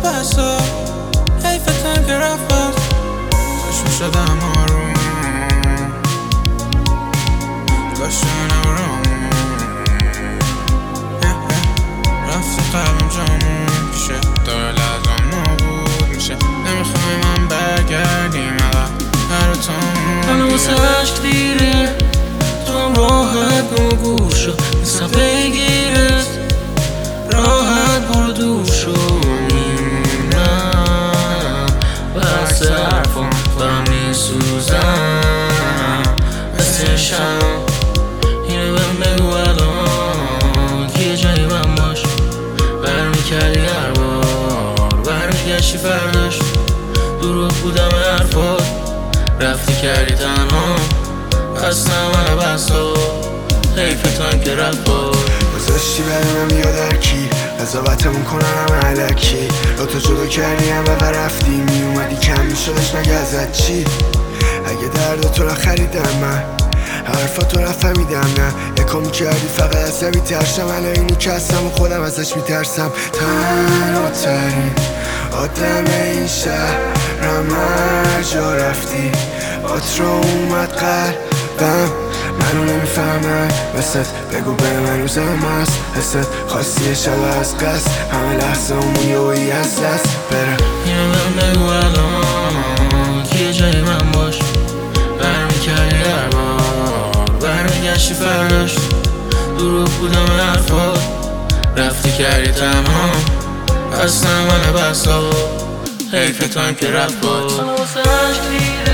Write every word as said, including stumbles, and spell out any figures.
بسا حیفتم که رفت باز کاش میشدم آروم کاش شدم آروم رفتی قلبم جامون پیشه داره لحظم نابود میشه نمیخوای من برگردیم عقب هر تامون الان واسه عشق دیره تو هم راحت نو گور شو نیستم بگیرت راحت برو دور شو میمونم بس حرفم دارم میسوزم مثل شم اینو بهم بگو الان که یه جایی من باش برمیکردی هر بار برمیگشتی فرداش دروغ بودم حرفات رفتی کردی تنها بس نه منه بسا حیفتم که رفت باز گذاشتی برای من یاد هرکی قضاوتمون کنن همه علکی با تو جدا کردی همه و رفتی میومدی کم میشدش مگه ازت چی اگه درد تو را خریدم من حرفا تو را فهمیدم نه یکم میکردی فقط عصبی ترشم الان اینی که هستم و خودم ازش میترسم تنها ترین آدم این شهرم هر جا رفتی بات رو اومد قلبم منو نمیفهمن مثل بگو به من روزم هست حست خواستی شب از قصد همه لحظه همون یوی از دست بره اینو بهم بگو الان که یه جایی من باش برمیکردی هر بار برمیگشتی فرداش دروغ بودم حرفات رفتی کردی تنها بس نه منه بسا حیفتم که رفت باز